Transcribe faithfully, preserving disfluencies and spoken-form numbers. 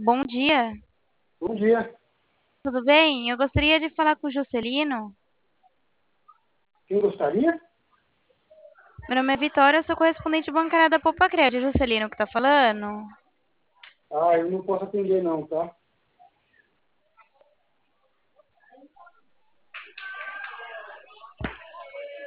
Bom dia, Bom dia. tudo bem? Eu gostaria de falar com o Juscelino. Quem gostaria? Meu nome é Vitória, eu sou correspondente bancária da Poupa Crédito. É Juscelino que tá falando? Ah, eu não posso atender não, tá?